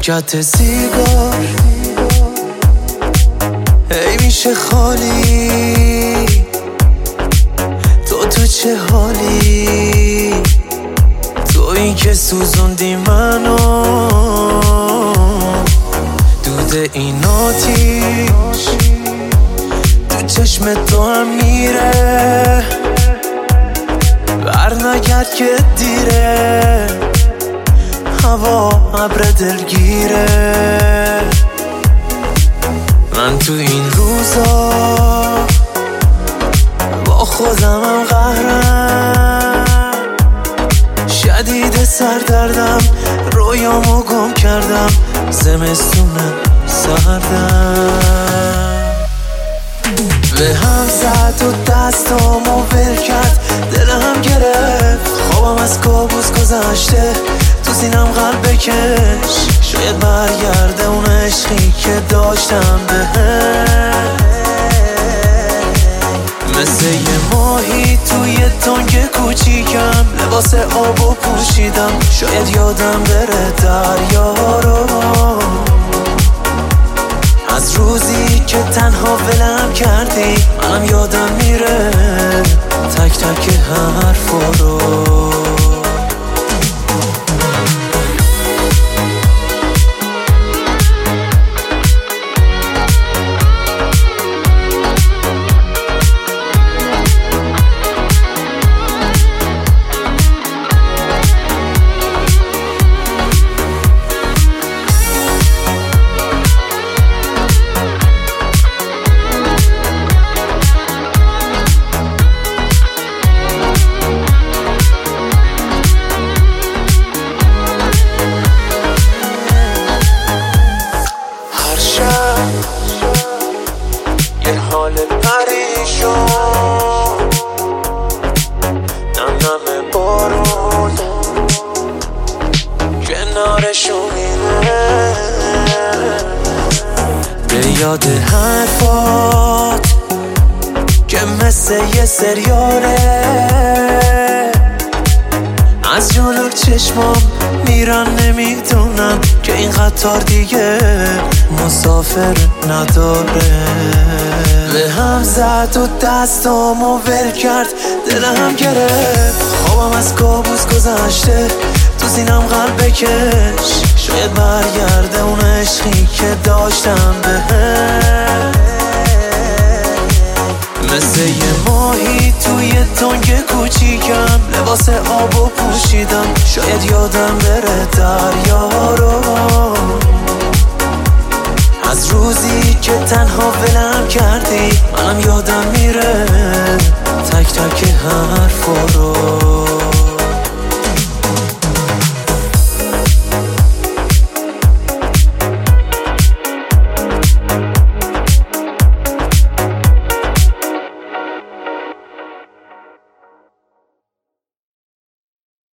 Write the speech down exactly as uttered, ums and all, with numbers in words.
پاکت سیگار هی میشه خالی. تو تو چه حالی؟ تویی که سوزوندی منو. دود این آتیش تو چشم تو هم میره. بر نگرد که دیره، هوا ابر دلگیره. من تو این روزا با خودمم قهرم. شدید سردردم، رویامو گم کردم. زمستونم سردم به هم زد و دستامو ول کرد. دلم گرفت، خوابم از کابوس گذشته. تو سینم قلب بکش، شاید برگرده اون عشقی که داشتم بهت. مثل یه ماهی توی تنگ کوچیکم، لباس آبو پوشیدم. شاید یادم بره دریا رو، از روزی که تنها ولم کردی. منم یادم میره تک تک حرفا رو. یه حال پریشون، نم نم بارون کنارشون میره. به یاد حرفات که مثل یه سریاله، از جلو چشمام میرن. نمیدونم که این قطار دیگه مسافر نداره. به هم زد و دستامو ول کرد. دلم گرفت، خوابم از کابوس گذشته. تو سینم قلب بکش، شاید برگرده اون عشقی که داشتم بهت. مثل یه ماهی توی تنگ کوچیکم، لباس آبو پوشیدم. شاید یادم بره دریا رو، از روزی که تنها ولم کردی. منم یادم میره تک تک حرفا رو.